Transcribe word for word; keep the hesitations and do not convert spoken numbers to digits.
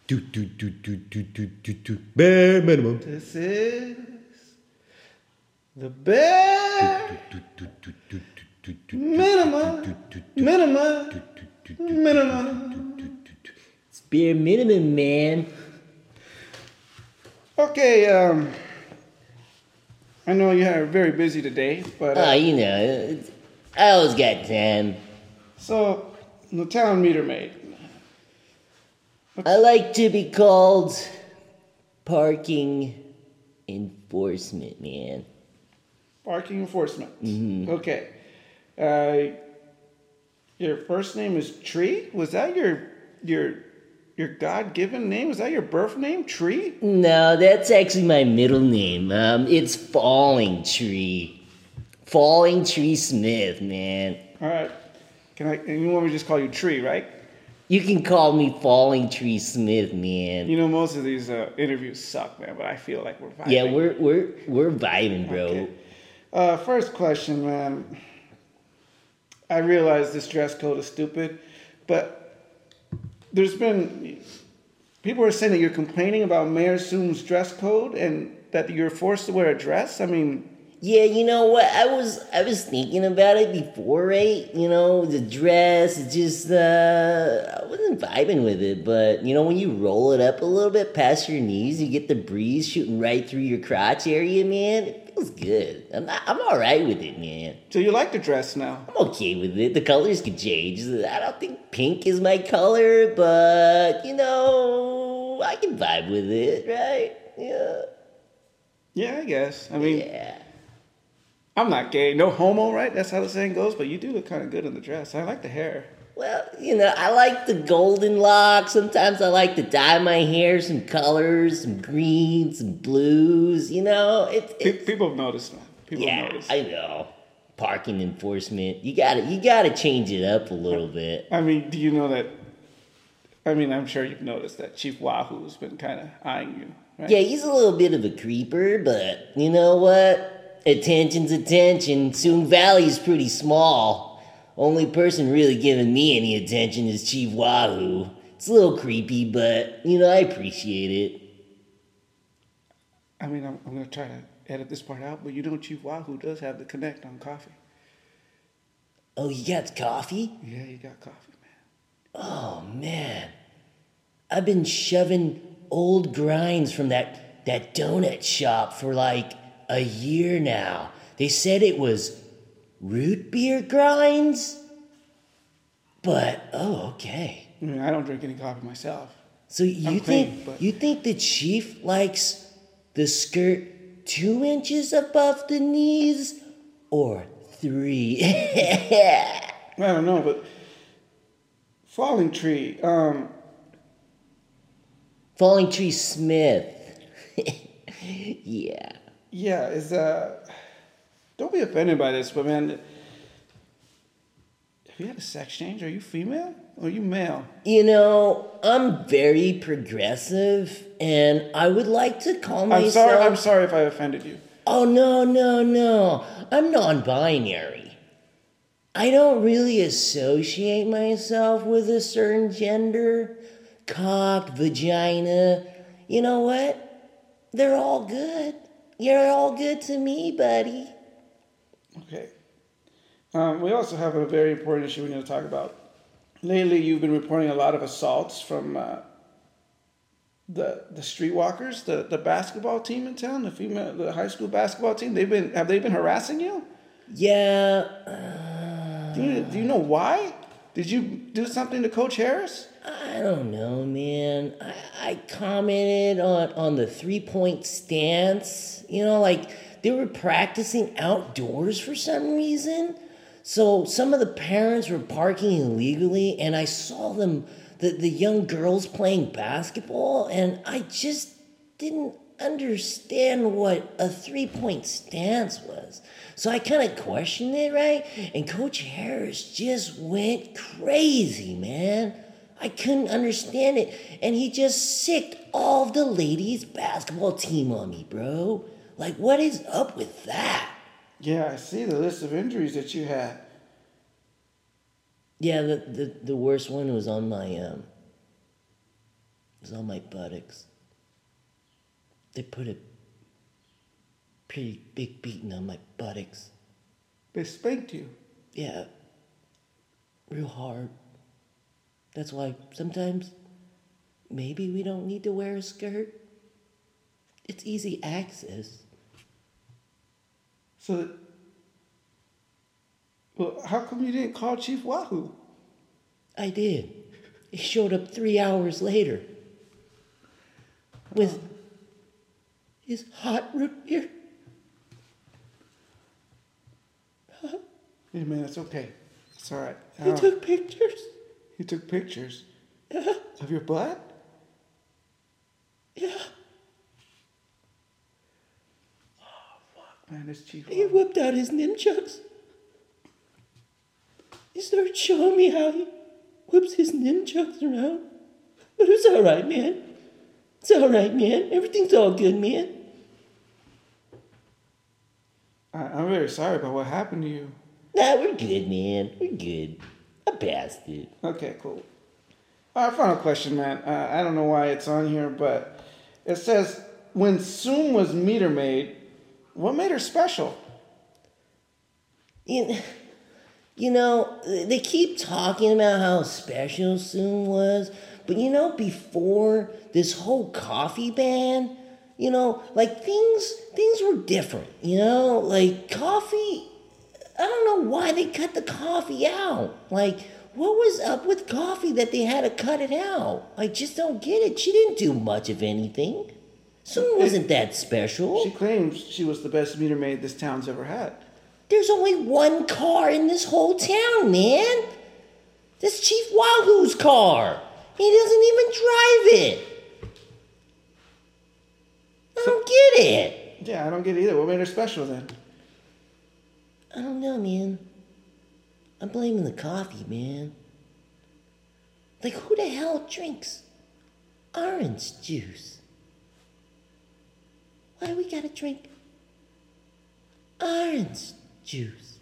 Do, do, do, do, do, do, do, do. Bare minimum. This is the bare minimum. Minimum. Minimum. It's bare minimum, man. Okay, um, I know you are very busy today, but uh, Oh, you know, I always got time. so the town meter maid. I like to be called parking enforcement, man. Parking enforcement. Mm-hmm. Okay. Uh, your first name is Tree? Was that your your your God-given name? Was that your birth name, Tree? No, that's actually my middle name. Um, it's Falling Tree. Falling Tree Smith, man. All right. Can I? And you want me to just call you Tree, right? You can call me Falling Tree Smith, man. You know, most of these uh, interviews suck, man. But I feel like we're vibing. Yeah, we're we're we're vibing, bro. Okay. Uh, first question, man. I realize this dress code is stupid, but there's been people are saying that you're complaining about Mayor Soom's dress code and that you're forced to wear a dress. I mean, Yeah, you know what? I was I was thinking about it before, right? You know, the dress, it just uh I wasn't vibing with it, but you know, when you roll it up a little bit past your knees, you get the breeze shooting right through your crotch area, man. It feels good. I'm not, I'm all right with it, man. so you like the dress now? I'm okay with it. The colors could change. I don't think pink is my color, but you know, I can vibe with it, right? Yeah. Yeah, I guess. I mean, Yeah. I'm not gay, no homo, right? That's how the saying goes. But you do look kind of good in the dress. I like the hair. Well, you know, I like the golden locks. Sometimes I like to dye my hair some colors, some greens, some blues. You know, it's Pe- it, people have noticed, man. People have yeah, noticed. I know. Parking enforcement. You gotta, you gotta change it up a little bit. I mean, do you know that? I mean, I'm sure you've noticed that Chief Wahoo's been kind of eyeing you, right? Yeah, he's a little bit of a creeper, but you know what? Attention's attention. Soong Valley's pretty small. Only person really giving me any attention is Chief Wahoo. It's a little creepy, but you know, I appreciate it. I mean, I'm, I'm going to try to edit this part out, but you know Chief Wahoo does have the connect on coffee. Oh, you got coffee? Yeah, you got coffee, man. Oh man, I've been shoving old grinds from that that donut shop for like a year now. They said it was root beer grinds, but oh okay. I mean, I don't drink any coffee myself. So you I'm think clean, but- you think the chief likes the skirt two inches above the knees or three? I don't know, but Falling Tree, um, Falling Tree Smith. Yeah. yeah, is, uh, don't be offended by this, but man, have you had a sex change? Are you female or are you male? You know, I'm very progressive, and I would like to call myself. I'm sorry, I'm sorry if I offended you. Oh, no, no, no. I'm non binary. I don't really associate myself with a certain gender. Cock, vagina. You know what? They're all good. You're all good to me, buddy. Okay. Um, we also have a very important issue we need to talk about. Lately, you've been reporting a lot of assaults from uh, the the streetwalkers, the, the basketball team in town, the female, the high school basketball team. They've been have they been harassing you? Yeah. Uh, Do you do you know why? Did you do something to Coach Harris? I don't know, man. I, I commented on, on the three-point stance. You know, like, they were practicing outdoors for some reason. So some of the parents were parking illegally, and I saw them, the, the young girls playing basketball, and I just didn't understand what a three-point stance was. So I kind of questioned it, right? And Coach Harris just went crazy, man. I couldn't understand it. And he just sicked all of the ladies' basketball team on me, bro. Like, what is up with that? Yeah, I see the list of injuries that you had. Yeah, the, the, the worst one was on my um was on my buttocks. They put a pretty big beating on my buttocks. They spanked you. Yeah, real hard. That's why sometimes maybe we don't need to wear a skirt. It's easy access. So, well, how come you didn't call Chief Wahoo? I did. He showed up three hours later with his hot root beer. Hey, man, it's okay. It's all right. He Uh, took pictures. he took pictures Yeah, of your butt? yeah. Man, this Chief He Wahoo. whipped out his nunchucks. He started showing me how he whips his nunchucks around. But it's all right, man. It's all right, man. Everything's all good, man. I, I'm very sorry about what happened to you. Nah, we're good, man. We're good. I passed it. Okay, cool. All right, final question, man. Uh, I don't know why it's on here, but it says, when Soon was meter maid, what made her special? You, you know, they keep talking about how special Soon was, but you know, before this whole coffee ban, you know, like things things were different, you know? Like coffee, I don't know why they cut the coffee out. Like, what was up with coffee that they had to cut it out? I just don't get it. She didn't do much of anything. Soon wasn't that special. She claims she was the best meter maid this town's ever had. There's only one car in this whole town, man. That's Chief Wahoo's car. He doesn't even drive it. I don't get it. Yeah, I don't get it either. What made her special then? I don't know, man. I'm blaming the coffee, man. Like, who the hell drinks orange juice? Why do we gotta drink orange juice?